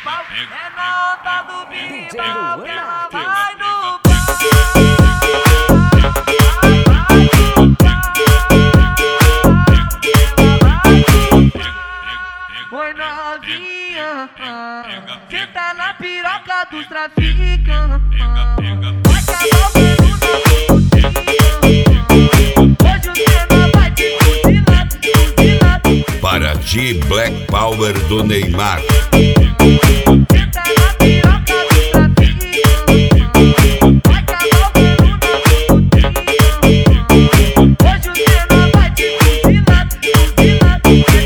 pau. É na onda do birimbau que ela vai no Oi novinha, cê tá na piroca dos traficantes. Vai acabar o peru na putinha. Hoje o cena vai te fuzilar, fuzilar. Para ti, Black Power do Neymar. Cê tá na piroca dos traficantes. Vai acabar o peru na putinha. Hoje o cena vai te fuzilar, fuzilar.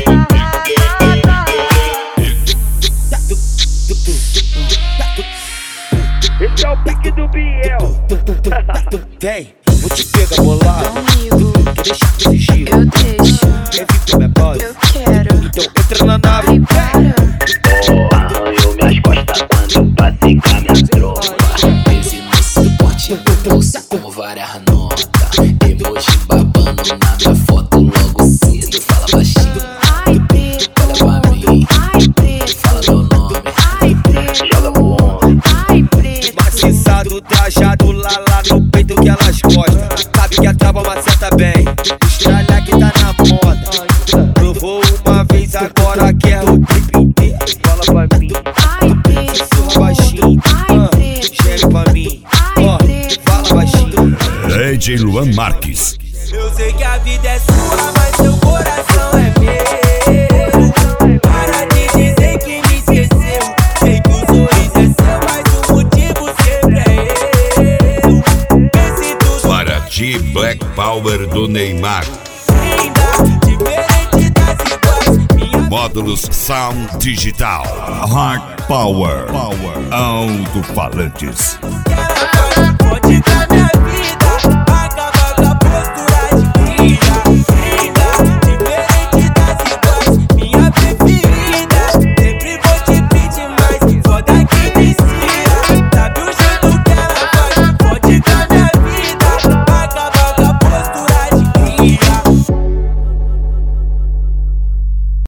Esse é o pique do Biel. Vem, vou te pegar bolado. Comigo, Quer deixar que esse giro? eu deixo, Quer vir com minha base? eu quero. Então entra na nave. Ai, para. Arranhou minhas costas quando eu passei com a minha tropa. Esse no suporte, bolsa como várias notas. Emoji babando na minha foto logo cedo. Fala baixinho, Ai, preto. olha pra mim. Ai, preto. Fala meu nome, Ai, preto. joga pro ombro. Ai, preto. Maciçado, trajado, lá no peito que elas gostam. Sabe que a trava maceta bem. Estralha que tá na moda. Provou uma vez, agora quer o tempo inteiro. Fala pra mim, Ai, preto. sussurra baixinho. Ai, preto. Geme pra mim, ó, fala baixinho. DJ Luan Marques. Eu sei que a vida é sua, mas seu coração é meu. Para de dizer que me esqueceu. Sei que o sorriso é seu, mas o motivo sempre é eu. Pense tudo Para ti, Black Power do Neymar. ainda, diferente das iguais. Minha Módulos Sound Digital. Hard Power. Alto-falantes.